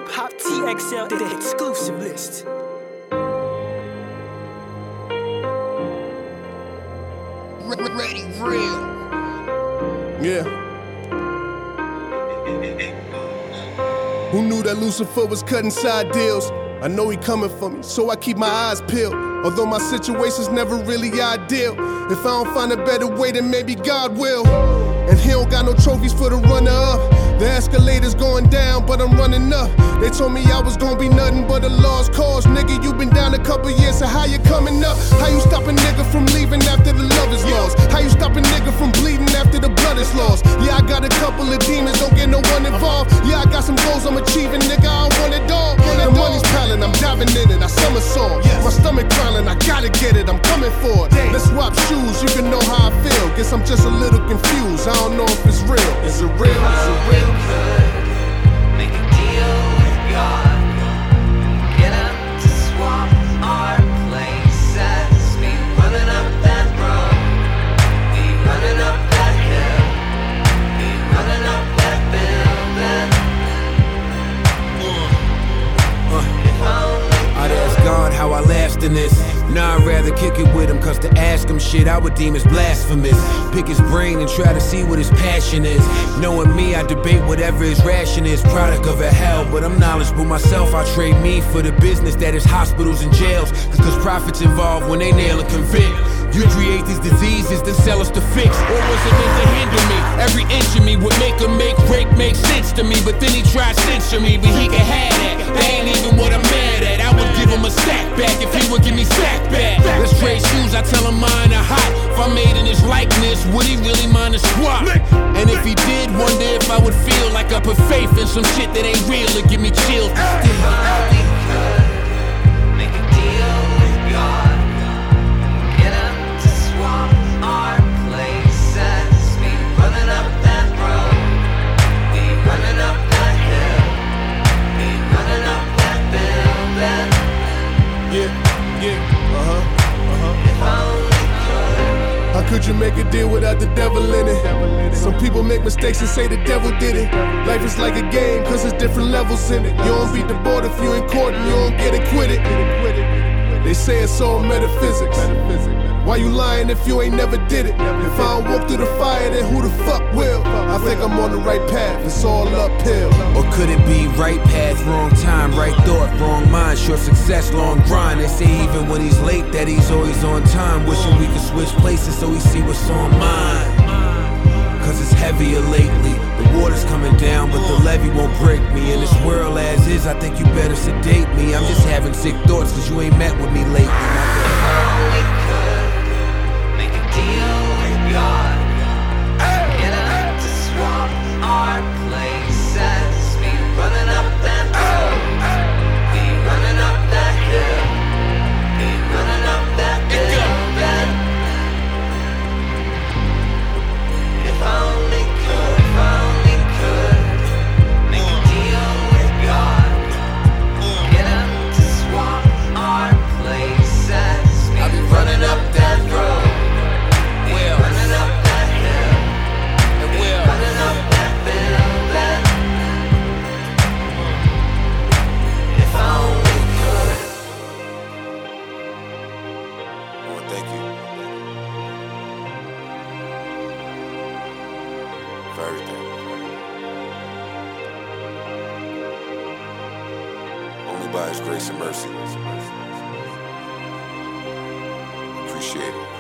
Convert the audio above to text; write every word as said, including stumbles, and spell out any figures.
Hop T X L, the exclusive list. Ready, real. Yeah. Who knew that Lucifer was cutting side deals? I know he coming for me, so I keep my eyes peeled. Although my situation's never really ideal. If I don't find a better way, then maybe God will. And he don't got no trophies for the runner-up. The escalator's going down, but I'm running up. They told me I was gonna be nothing but a lost cause. Nigga, you been down a couple years, so how you coming up? How you stop a nigga from leaving after the love is lost? How you stop a nigga from bleeding after the blood is lost? Yeah, I got a couple of demons, don't get no one involved. Yeah, I got some goals I'm achieving, nigga, I don't want it all. The money's piling, I'm diving in it, I somersault. My stomach crawling, I gotta get it, I'm coming for it. Let's swap shoes, you can know how I feel. Guess I'm just a little confused, I don't know if it's real. Is it real? Is it real? Make a deal with God. Get up to swap our places. Be running up that road. Be running up that hill. Be running up that building. Uh, uh, I'd ask God how I last in this. Nah, I'd rather kick it with him, cause to ask him shit I would deem as blasphemous. Pick his brain and try to see what his passion is. Knowing me, I debate whatever his ration is. Product of a hell, but I'm knowledgeable myself. I trade me for the business that is hospitals and jails. Cause, cause profits involved when they nail and convict. You create these diseases, then sell us to fix. Or was it meant to hinder me? Every inch of me would make him make break make sense to me. But then he tried to censor me, but he can have that. That ain't even what I'm mad at. I would give him a stack back if he would give me sack back. Let's trade shoes, I tell him mine are hot. If I made in his likeness, would he really mind a swap? And if he did, wonder if I would feel like I put faith in some shit that ain't real or give me chills. Only could make a deal with God. Get up to swap our places. Be running up that road. Be running up that hill. Be running up that building. Yeah, yeah, uh-huh, uh-huh. If only could. How could you make a deal without the devil in it? Some people make mistakes and say the devil did it. Life is like a game, cause there's different levels in it. You don't beat the board if you in court and you don't get acquitted. They say it's all metaphysics. Why you lying if you ain't never did it? If I don't walk through the fire, then who the fuck will? I think I'm on the right path, it's all uphill. Or could it be right path, wrong time, right thought, wrong mind, short success, long grind? They say even when he's late that he's always on time. Wishing we could switch places so we see what's on mine. Cause it's heavier lately. The water's coming down, but the levee won't break me. In this world as is, I think you better sedate me. I'm just having sick thoughts cause you ain't met with me lately. Only could make a deal with God. Get up to swap our places. Be running up that road. Be running up that hill. Be running up that building. If only could, if only could make a deal with God. Get up to swap our places. Be running up that road. Be running up that hill. Be running up that building. If only could. Lord, thank you for everything. Only by His grace and mercy. Appreciate it.